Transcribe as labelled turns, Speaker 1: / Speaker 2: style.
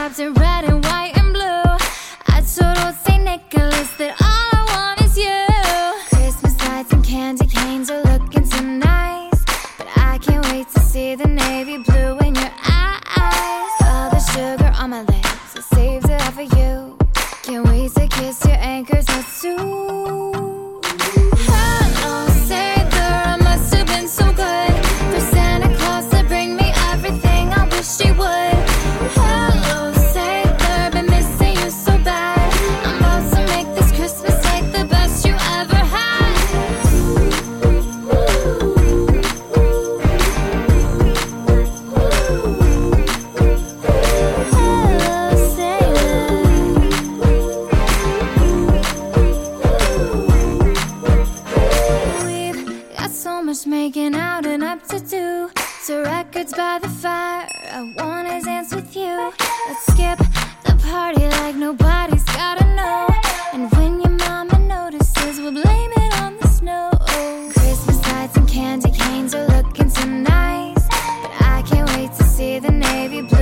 Speaker 1: wrapped in red and white and blue. I told old St. Nicholas that all I want is you. Christmas lights and candy canes are looking so nice, but I can't wait to see the navy blue in your eyes. All the sugar on my lips, I saved it all for you. Can't wait to kiss your anchors out soon. Hello, sailor, I must have been so good for Santa Claus to bring me everything I wish he would. Hello, sailor, been missing you so bad. I'm about to make this Christmas night the best you ever had. Hello, sailor. We've got so much making out and up to do. To records by the fire, I wanna dance with you. Let's skip the party like nobody's gotta know. And when your mama notices, we'll blame it on the snow. Christmas lights and candy canes are looking so nice, but I can't wait to see the navy blue